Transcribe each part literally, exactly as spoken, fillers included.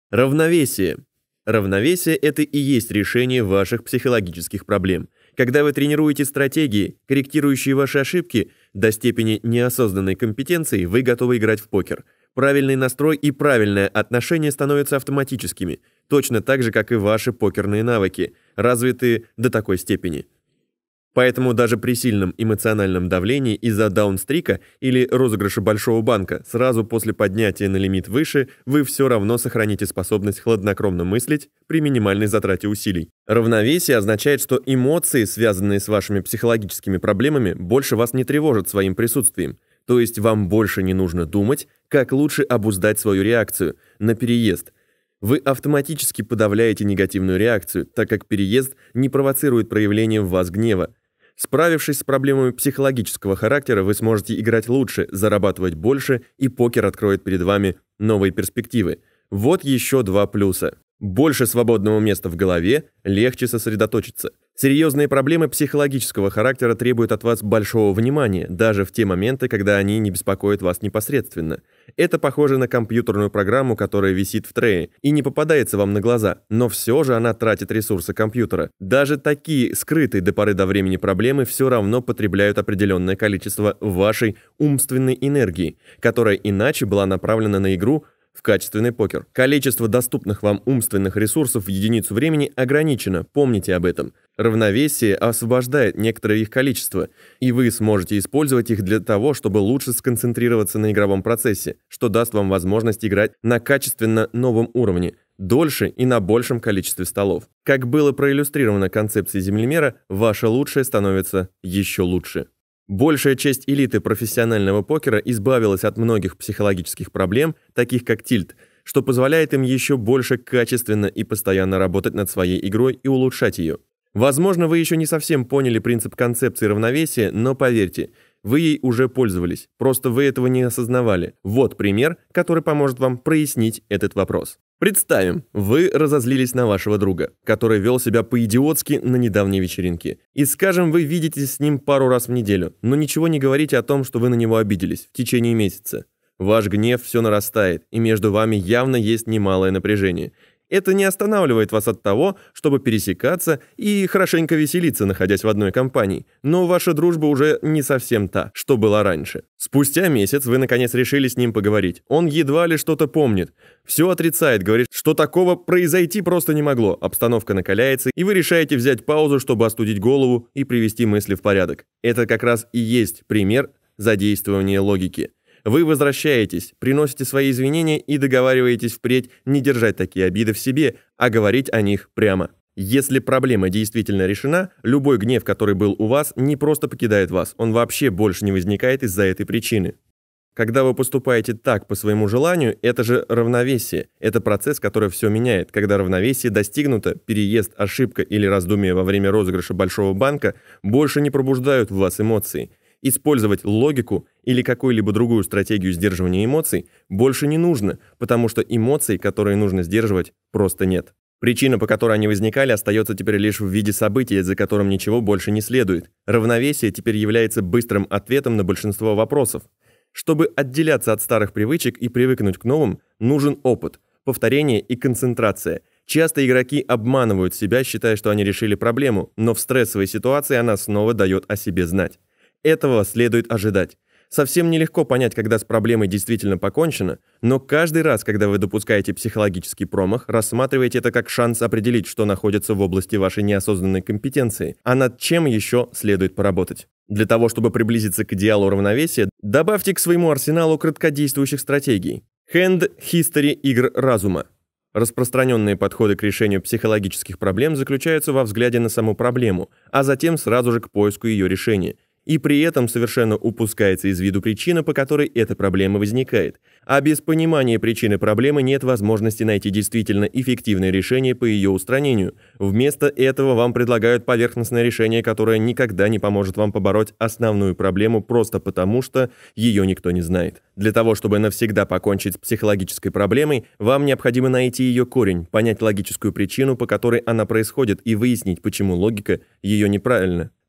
Равновесие. Равновесие – это и есть решение ваших психологических проблем. Когда вы тренируете стратегии, корректирующие ваши ошибки, до степени неосознанной компетенции, вы готовы играть в покер. Правильный настрой и правильное отношение становятся автоматическими, точно так же, как и ваши покерные навыки, развиты до такой степени. Поэтому даже при сильном эмоциональном давлении из-за даунстрика или розыгрыша большого банка сразу после поднятия на лимит выше вы все равно сохраните способность хладнокровно мыслить при минимальной затрате усилий. Равновесие означает, что эмоции, связанные с вашими психологическими проблемами, больше вас не тревожат своим присутствием. То есть вам больше не нужно думать, как лучше обуздать свою реакцию на переезд. Вы автоматически подавляете негативную реакцию, так как переезд не провоцирует проявление в вас гнева. Справившись с проблемами психологического характера, вы сможете играть лучше, зарабатывать больше, и покер откроет перед вами новые перспективы. Вот еще два плюса. Больше свободного места в голове, легче сосредоточиться. Серьезные проблемы психологического характера требуют от вас большого внимания, даже в те моменты, когда они не беспокоят вас непосредственно. Это похоже на компьютерную программу, которая висит в трее и не попадается вам на глаза, но все же она тратит ресурсы компьютера. Даже такие скрытые до поры до времени проблемы все равно потребляют определенное количество вашей умственной энергии, которая иначе была направлена на игру в качественный покер. Количество доступных вам умственных ресурсов в единицу времени ограничено, помните об этом. Равновесие освобождает некоторое их количество, и вы сможете использовать их для того, чтобы лучше сконцентрироваться на игровом процессе, что даст вам возможность играть на качественно новом уровне, дольше и на большем количестве столов. Как было проиллюстрировано концепцией землемера, ваше лучшее становится еще лучше. Большая часть элиты профессионального покера избавилась от многих психологических проблем, таких как тильт, что позволяет им еще больше качественно и постоянно работать над своей игрой и улучшать ее. Возможно, вы еще не совсем поняли принцип концепции равновесия, но поверьте, вы ей уже пользовались, просто вы этого не осознавали. Вот пример, который поможет вам прояснить этот вопрос. Представим, вы разозлились на вашего друга, который вел себя по-идиотски на недавней вечеринке. И скажем, вы видитесь с ним пару раз в неделю, но ничего не говорите о том, что вы на него обиделись в течение месяца. Ваш гнев все нарастает, и между вами явно есть немалое напряжение. Это не останавливает вас от того, чтобы пересекаться и хорошенько веселиться, находясь в одной компании. Но ваша дружба уже не совсем та, что была раньше. Спустя месяц вы наконец решили с ним поговорить. Он едва ли что-то помнит. Все отрицает, говорит, что такого произойти просто не могло. Обстановка накаляется, и вы решаете взять паузу, чтобы остудить голову и привести мысли в порядок. Это как раз и есть пример задействования логики. Вы возвращаетесь, приносите свои извинения и договариваетесь впредь не держать такие обиды в себе, а говорить о них прямо. Если проблема действительно решена, любой гнев, который был у вас, не просто покидает вас, он вообще больше не возникает из-за этой причины. Когда вы поступаете так по своему желанию, это же равновесие. Это процесс, который все меняет. Когда равновесие достигнуто, переезд, ошибка или раздумие во время розыгрыша большого банка больше не пробуждают в вас эмоции. Использовать логику или какую-либо другую стратегию сдерживания эмоций больше не нужно, потому что эмоций, которые нужно сдерживать, просто нет. Причина, по которой они возникали, остается теперь лишь в виде события, за которым ничего больше не следует. Равновесие теперь является быстрым ответом на большинство вопросов. Чтобы отделяться от старых привычек и привыкнуть к новым, нужен опыт, повторение и концентрация. Часто игроки обманывают себя, считая, что они решили проблему, но в стрессовой ситуации она снова дает о себе знать. Этого следует ожидать. Совсем нелегко понять, когда с проблемой действительно покончено, но каждый раз, когда вы допускаете психологический промах, рассматривайте это как шанс определить, что находится в области вашей неосознанной компетенции, а над чем еще следует поработать. Для того, чтобы приблизиться к идеалу равновесия, добавьте к своему арсеналу краткодействующих стратегий. Hand History игр разума. Распространенные подходы к решению психологических проблем заключаются во взгляде на саму проблему, а затем сразу же к поиску ее решения. И при этом совершенно упускается из виду причина, по которой эта проблема возникает. А без понимания причины проблемы нет возможности найти действительно эффективное решение по ее устранению. Вместо этого вам предлагают поверхностное решение, которое никогда не поможет вам побороть основную проблему просто потому, что ее никто не знает. Для того, чтобы навсегда покончить с психологической проблемой, вам необходимо найти ее корень, понять логическую причину, по которой она происходит, и выяснить, почему логика ее неправильна.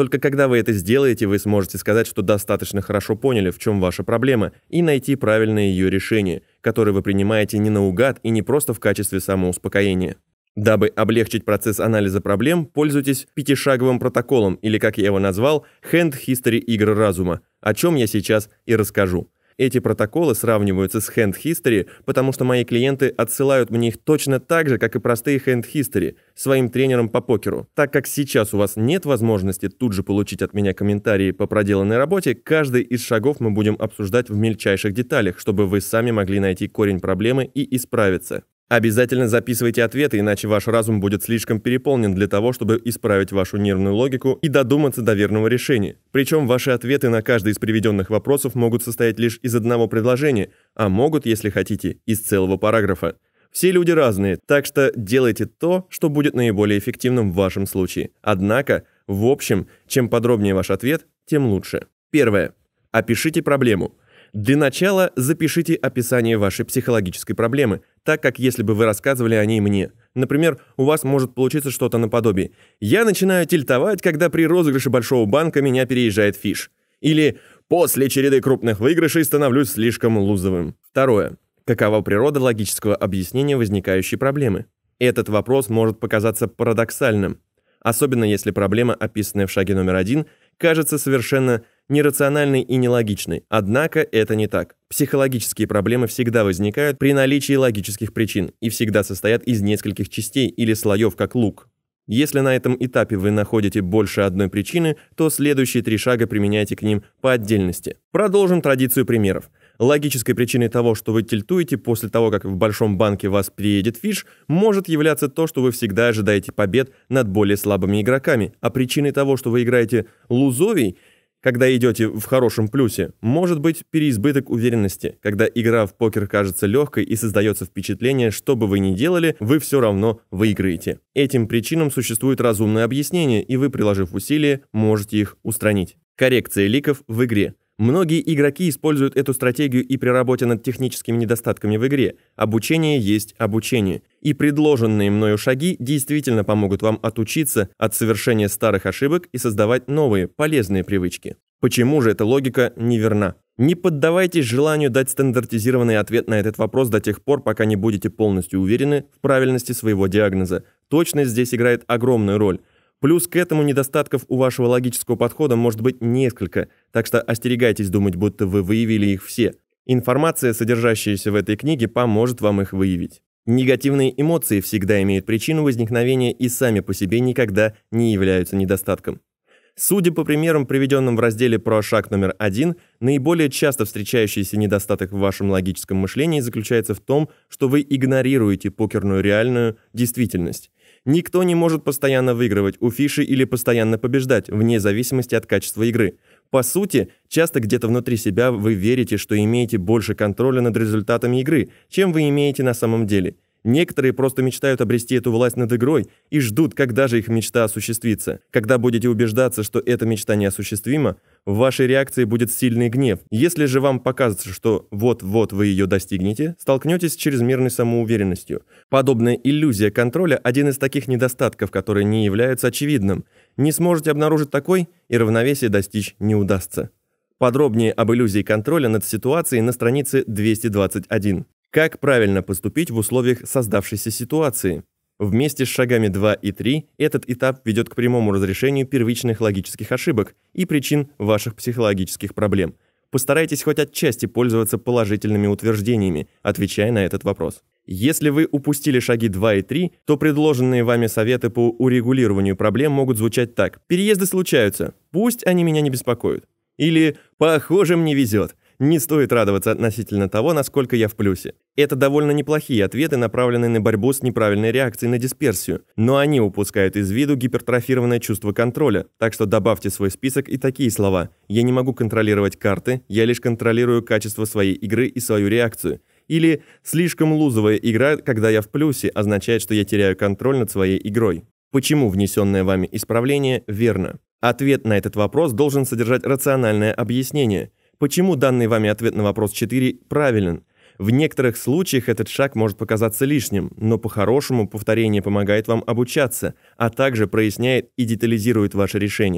Только когда вы это сделаете, вы сможете сказать, что достаточно хорошо поняли, в чем ваша проблема, и найти правильное ее решение, которое вы принимаете не наугад и не просто в качестве самоуспокоения. Дабы облегчить процесс анализа проблем, пользуйтесь пятишаговым протоколом, или, как я его назвал, Hand History игр разума, о чем я сейчас и расскажу. Эти протоколы сравниваются с Hand History, потому что мои клиенты отсылают мне их точно так же, как и простые Hand History, своим тренерам по покеру. Так как сейчас у вас нет возможности тут же получить от меня комментарии по проделанной работе, каждый из шагов мы будем обсуждать в мельчайших деталях, чтобы вы сами могли найти корень проблемы и исправиться. Обязательно записывайте ответы, иначе ваш разум будет слишком переполнен для того, чтобы исправить вашу нервную логику и додуматься до верного решения. Причем ваши ответы на каждый из приведенных вопросов могут состоять лишь из одного предложения, а могут, если хотите, из целого параграфа. Все люди разные, так что делайте то, что будет наиболее эффективным в вашем случае. Однако, в общем, чем подробнее ваш ответ, тем лучше. Первое. Опишите проблему. Для начала запишите описание вашей психологической проблемы, так как если бы вы рассказывали о ней мне. Например, у вас может получиться что-то наподобие: «Я начинаю тильтовать, когда при розыгрыше большого банка меня переезжает фиш». Или «После череды крупных выигрышей становлюсь слишком лузовым». Второе. Какова природа логического объяснения возникающей проблемы? Этот вопрос может показаться парадоксальным, особенно если проблема, описанная в шаге номер один, кажется совершенно нерациональной и нелогичной. Однако это не так. Психологические проблемы всегда возникают при наличии логических причин и всегда состоят из нескольких частей или слоев, как лук. Если на этом этапе вы находите больше одной причины, то следующие три шага применяйте к ним по отдельности. Продолжим традицию примеров. Логической причиной того, что вы тильтуете после того, как в большом банке вас приедет фиш, может являться то, что вы всегда ожидаете побед над более слабыми игроками, а причиной того, что вы играете лузовий, когда идете в хорошем плюсе, может быть переизбыток уверенности, когда игра в покер кажется легкой и создается впечатление, что бы вы ни делали, вы все равно выиграете. Этим причинам существует разумное объяснение, и вы, приложив усилия, можете их устранить. Коррекция ликов в игре. Многие игроки используют эту стратегию и при работе над техническими недостатками в игре. Обучение есть обучение. И предложенные мною шаги действительно помогут вам отучиться от совершения старых ошибок и создавать новые, полезные привычки. Почему же эта логика неверна? Не поддавайтесь желанию дать стандартизированный ответ на этот вопрос до тех пор, пока не будете полностью уверены в правильности своего диагноза. Точность здесь играет огромную роль. Плюс к этому недостатков у вашего логического подхода может быть несколько, так что остерегайтесь думать, будто вы выявили их все. Информация, содержащаяся в этой книге, поможет вам их выявить. Негативные эмоции всегда имеют причину возникновения и сами по себе никогда не являются недостатком. Судя по примерам, приведенным в разделе про шаг номер один, наиболее часто встречающийся недостаток в вашем логическом мышлении заключается в том, что вы игнорируете покерную реальную действительность. Никто не может постоянно выигрывать у фиши или постоянно побеждать, вне зависимости от качества игры. По сути, часто где-то внутри себя вы верите, что имеете больше контроля над результатами игры, чем вы имеете на самом деле. Некоторые просто мечтают обрести эту власть над игрой и ждут, когда же их мечта осуществится. Когда будете убеждаться, что эта мечта неосуществима, в вашей реакции будет сильный гнев. Если же вам покажется, что вот-вот вы ее достигнете, столкнетесь с чрезмерной самоуверенностью. Подобная иллюзия контроля – один из таких недостатков, которые не являются очевидным. Не сможете обнаружить такой, и равновесие достичь не удастся. Подробнее об иллюзии контроля над ситуацией на странице двести двадцать один. Как правильно поступить в условиях создавшейся ситуации? Вместе с шагами два и три этот этап ведет к прямому разрешению первичных логических ошибок и причин ваших психологических проблем. Постарайтесь хоть отчасти пользоваться положительными утверждениями, отвечая на этот вопрос. Если вы упустили шаги два и три, то предложенные вами советы по урегулированию проблем могут звучать так: «Переезды случаются, пусть они меня не беспокоят». Или «Похоже, мне везет. Не стоит радоваться относительно того, насколько я в плюсе». Это довольно неплохие ответы, направленные на борьбу с неправильной реакцией на дисперсию, но они упускают из виду гипертрофированное чувство контроля, так что добавьте в свой список и такие слова: «Я не могу контролировать карты, я лишь контролирую качество своей игры и свою реакцию». Или «Слишком лузовая игра, когда я в плюсе, означает, что я теряю контроль над своей игрой». Почему внесенное вами исправление верно? Ответ на этот вопрос должен содержать рациональное объяснение. Почему данный вами ответ на вопрос четыре правилен? В некоторых случаях этот шаг может показаться лишним, но по-хорошему повторение помогает вам обучаться, а также проясняет и детализирует ваше решение.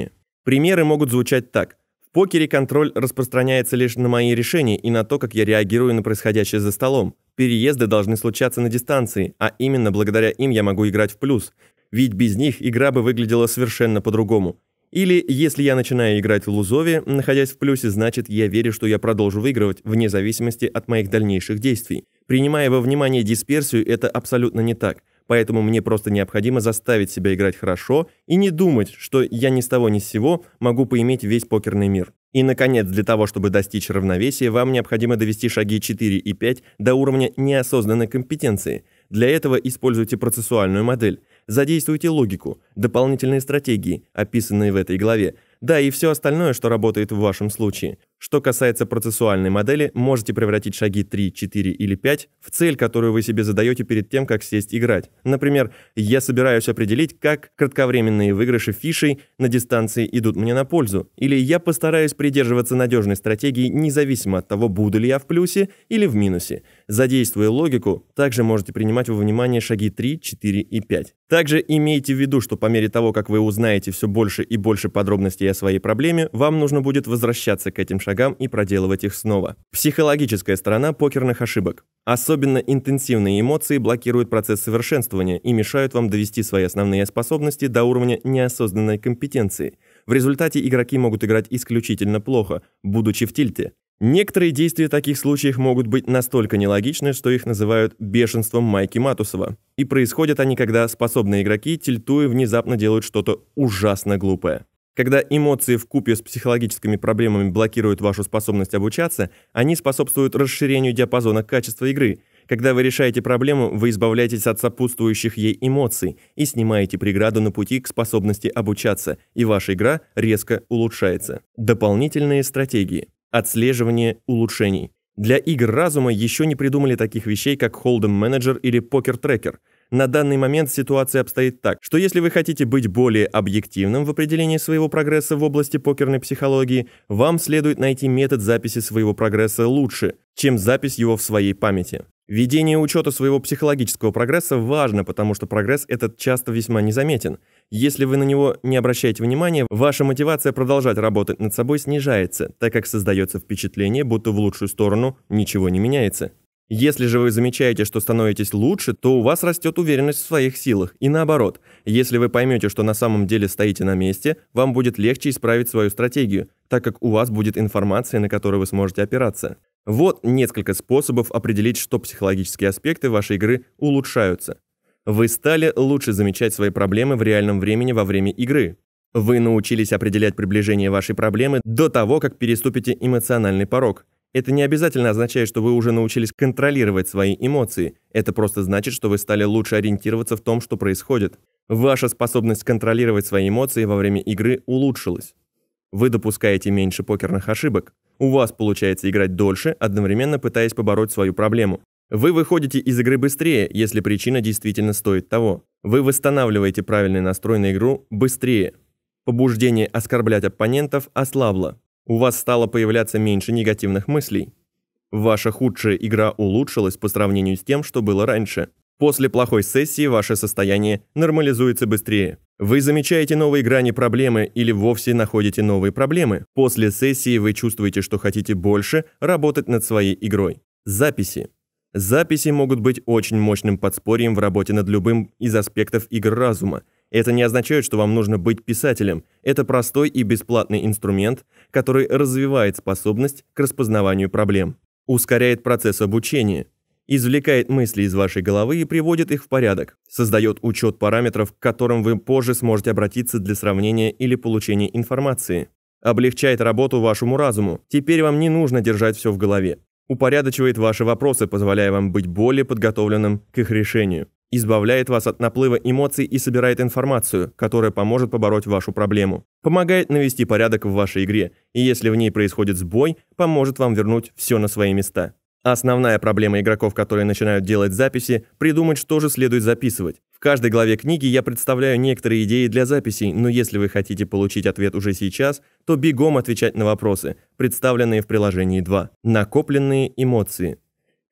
Примеры могут звучать так. В покере контроль распространяется лишь на мои решения и на то, как я реагирую на происходящее за столом. Переезды должны случаться на дистанции, а именно благодаря им я могу играть в плюс. Ведь без них игра бы выглядела совершенно по-другому. Или, если я начинаю играть в лузове, находясь в плюсе, значит, я верю, что я продолжу выигрывать, вне зависимости от моих дальнейших действий. Принимая во внимание дисперсию, это абсолютно не так. Поэтому мне просто необходимо заставить себя играть хорошо и не думать, что я ни с того ни с сего могу поиметь весь покерный мир. И, наконец, для того, чтобы достичь равновесия, вам необходимо довести шаги четыре и пять до уровня неосознанной компетенции. Для этого используйте процессуальную модель. Задействуйте логику, дополнительные стратегии, описанные в этой главе, да и все остальное, что работает в вашем случае. Что касается процессуальной модели, можете превратить шаги три, четыре или пять в цель, которую вы себе задаете перед тем, как сесть играть. Например, я собираюсь определить, как кратковременные выигрыши фишей на дистанции идут мне на пользу, или я постараюсь придерживаться надежной стратегии, независимо от того, буду ли я в плюсе или в минусе. Задействуя логику, также можете принимать во внимание шаги три, четыре и пять. Также имейте в виду, что по мере того, как вы узнаете все больше и больше подробностей о своей проблеме, вам нужно будет возвращаться к этим шагам и проделывать их снова. Психологическая сторона покерных ошибок. Особенно интенсивные эмоции блокируют процесс совершенствования и мешают вам довести свои основные способности до уровня неосознанной компетенции. В результате игроки могут играть исключительно плохо, будучи в тильте. Некоторые действия в таких случаях могут быть настолько нелогичны, что их называют бешенством Майки Матусова. И происходят они, когда способные игроки, тильтуя, внезапно делают что-то ужасно глупое. Когда эмоции вкупе с психологическими проблемами блокируют вашу способность обучаться, они способствуют расширению диапазона качества игры. Когда вы решаете проблему, вы избавляетесь от сопутствующих ей эмоций и снимаете преграду на пути к способности обучаться, и ваша игра резко улучшается. Дополнительные стратегии. Отслеживание улучшений. Для игр разума еще не придумали таких вещей, как Hold'em Manager или Poker Tracker. На данный момент ситуация обстоит так, что если вы хотите быть более объективным в определении своего прогресса в области покерной психологии, вам следует найти метод записи своего прогресса лучше, чем запись его в своей памяти. Ведение учета своего психологического прогресса важно, потому что прогресс этот часто весьма незаметен. Если вы на него не обращаете внимания, ваша мотивация продолжать работать над собой снижается, так как создается впечатление, будто в лучшую сторону ничего не меняется. Если же вы замечаете, что становитесь лучше, то у вас растет уверенность в своих силах. И наоборот, если вы поймете, что на самом деле стоите на месте, вам будет легче исправить свою стратегию, так как у вас будет информация, на которую вы сможете опираться. Вот несколько способов определить, что психологические аспекты вашей игры улучшаются. Вы стали лучше замечать свои проблемы в реальном времени во время игры. Вы научились определять приближение вашей проблемы до того, как переступите эмоциональный порог. Это не обязательно означает, что вы уже научились контролировать свои эмоции. Это просто значит, что вы стали лучше ориентироваться в том, что происходит. Ваша способность контролировать свои эмоции во время игры улучшилась. Вы допускаете меньше покерных ошибок. У вас получается играть дольше, одновременно пытаясь побороть свою проблему. Вы выходите из игры быстрее, если причина действительно стоит того. Вы восстанавливаете правильный настрой на игру быстрее. Побуждение оскорблять оппонентов ослабло. У вас стало появляться меньше негативных мыслей. Ваша худшая игра улучшилась по сравнению с тем, что было раньше. После плохой сессии ваше состояние нормализуется быстрее. Вы замечаете новые грани проблемы или вовсе находите новые проблемы. После сессии вы чувствуете, что хотите больше работать над своей игрой. Записи. Записи могут быть очень мощным подспорьем в работе над любым из аспектов игр разума. Это не означает, что вам нужно быть писателем. Это простой и бесплатный инструмент, который развивает способность к распознаванию проблем, ускоряет процесс обучения, извлекает мысли из вашей головы и приводит их в порядок, создает учет параметров, к которым вы позже сможете обратиться для сравнения или получения информации, облегчает работу вашему разуму. Теперь вам не нужно держать все в голове. Упорядочивает ваши вопросы, позволяя вам быть более подготовленным к их решению. Избавляет вас от наплыва эмоций и собирает информацию, которая поможет побороть вашу проблему. Помогает навести порядок в вашей игре, и если в ней происходит сбой, поможет вам вернуть все на свои места. Основная проблема игроков, которые начинают делать записи, придумать, что же следует записывать. В каждой главе книги я представляю некоторые идеи для записей, но если вы хотите получить ответ уже сейчас, то бегом отвечать на вопросы, представленные в приложении два. Накопленные эмоции.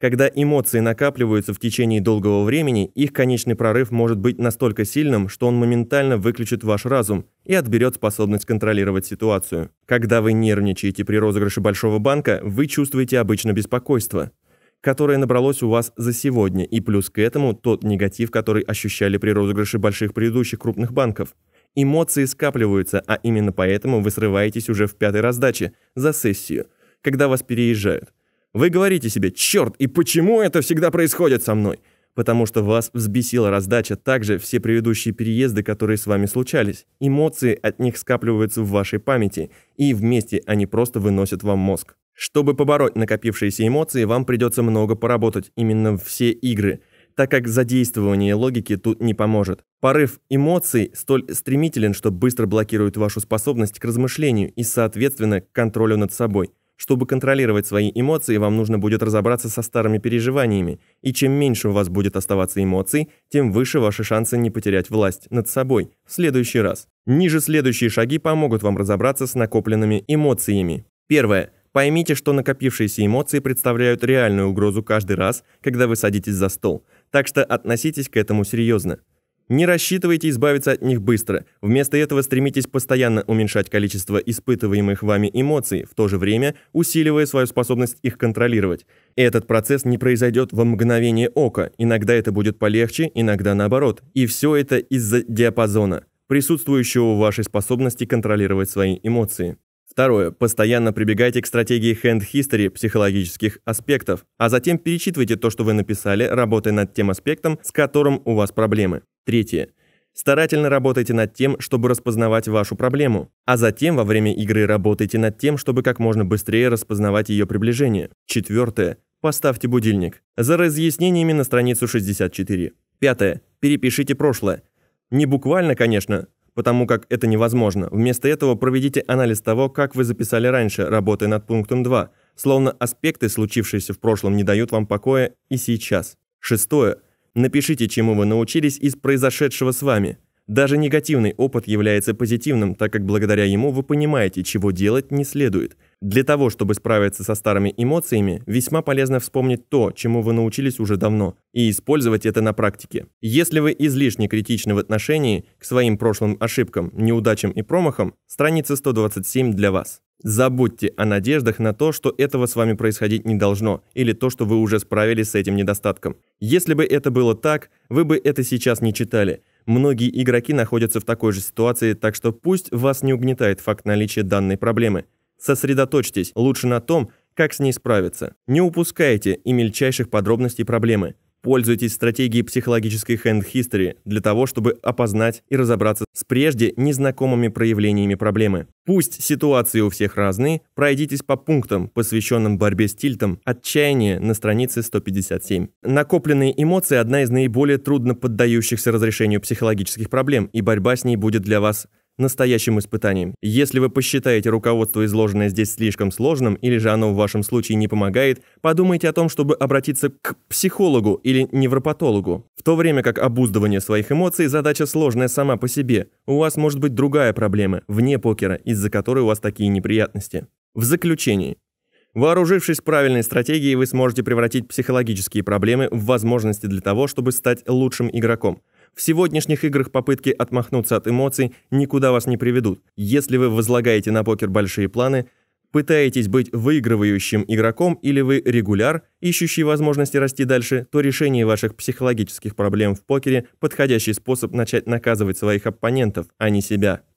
Когда эмоции накапливаются в течение долгого времени, их конечный прорыв может быть настолько сильным, что он моментально выключит ваш разум и отберет способность контролировать ситуацию. Когда вы нервничаете при розыгрыше большого банка, вы чувствуете обычно беспокойство, которое набралось у вас за сегодня, и плюс к этому тот негатив, который ощущали при розыгрыше больших предыдущих крупных банков. Эмоции скапливаются, а именно поэтому вы срываетесь уже в пятой раздаче за сессию, когда вас переезжают. Вы говорите себе: «Черт, и почему это всегда происходит со мной?» Потому что вас взбесила раздача, также все предыдущие переезды, которые с вами случались. Эмоции от них скапливаются в вашей памяти, и вместе они просто выносят вам мозг. Чтобы побороть накопившиеся эмоции, вам придется много поработать именно в все игры, так как задействование логики тут не поможет. Порыв эмоций столь стремителен, что быстро блокирует вашу способность к размышлению и, соответственно, к контролю над собой. Чтобы контролировать свои эмоции, вам нужно будет разобраться со старыми переживаниями, и чем меньше у вас будет оставаться эмоций, тем выше ваши шансы не потерять власть над собой в следующий раз. Ниже следующие шаги помогут вам разобраться с накопленными эмоциями. Первое. Поймите, что накопившиеся эмоции представляют реальную угрозу каждый раз, когда вы садитесь за стол, так что относитесь к этому серьезно. Не рассчитывайте избавиться от них быстро. Вместо этого стремитесь постоянно уменьшать количество испытываемых вами эмоций, в то же время усиливая свою способность их контролировать. Этот процесс не произойдет во мгновение ока. Иногда это будет полегче, иногда наоборот. И все это из-за диапазона, присутствующего в вашей способности контролировать свои эмоции. Второе. Постоянно прибегайте к стратегии Hand History психологических аспектов, а затем перечитывайте то, что вы написали, работая над тем аспектом, с которым у вас проблемы. Третье. Старательно работайте над тем, чтобы распознавать вашу проблему, а затем во время игры работайте над тем, чтобы как можно быстрее распознавать ее приближение. Четвертое. Поставьте будильник. За разъяснениями на страницу шестьдесят четыре. Пятое. Перепишите прошлое. Не буквально, конечно, потому как это невозможно. Вместо этого проведите анализ того, как вы записали раньше, работая над пунктом два, словно аспекты, случившиеся в прошлом, не дают вам покоя и сейчас. Шестое. Напишите, чему вы научились из произошедшего с вами. Даже негативный опыт является позитивным, так как благодаря ему вы понимаете, чего делать не следует. Для того, чтобы справиться со старыми эмоциями, весьма полезно вспомнить то, чему вы научились уже давно, и использовать это на практике. Если вы излишне критичны в отношении к своим прошлым ошибкам, неудачам и промахам, страница сто двадцать семь для вас. Забудьте о надеждах на то, что этого с вами происходить не должно, или то, что вы уже справились с этим недостатком. Если бы это было так, вы бы это сейчас не читали. Многие игроки находятся в такой же ситуации, так что пусть вас не угнетает факт наличия данной проблемы. Сосредоточьтесь лучше на том, как с ней справиться. Не упускайте и мельчайших подробностей проблемы. Пользуйтесь стратегией психологической Hand History для того, чтобы опознать и разобраться с прежде незнакомыми проявлениями проблемы. Пусть ситуации у всех разные, пройдитесь по пунктам, посвященным борьбе с тильтом, отчаяние на странице сто пятьдесят семь. Накопленные эмоции – одна из наиболее трудно поддающихся разрешению психологических проблем, и борьба с ней будет для вас настоящим испытанием. Если вы посчитаете руководство, изложенное здесь, слишком сложным, или же оно в вашем случае не помогает, подумайте о том, чтобы обратиться к психологу или невропатологу. В то время как обуздывание своих эмоций – задача сложная сама по себе, у вас может быть другая проблема, вне покера, из-за которой у вас такие неприятности. В заключении. Вооружившись правильной стратегией, вы сможете превратить психологические проблемы в возможности для того, чтобы стать лучшим игроком. В сегодняшних играх попытки отмахнуться от эмоций никуда вас не приведут. Если вы возлагаете на покер большие планы, пытаетесь быть выигрывающим игроком или вы регуляр, ищущий возможности расти дальше, то решение ваших психологических проблем в покере – подходящий способ начать наказывать своих оппонентов, а не себя.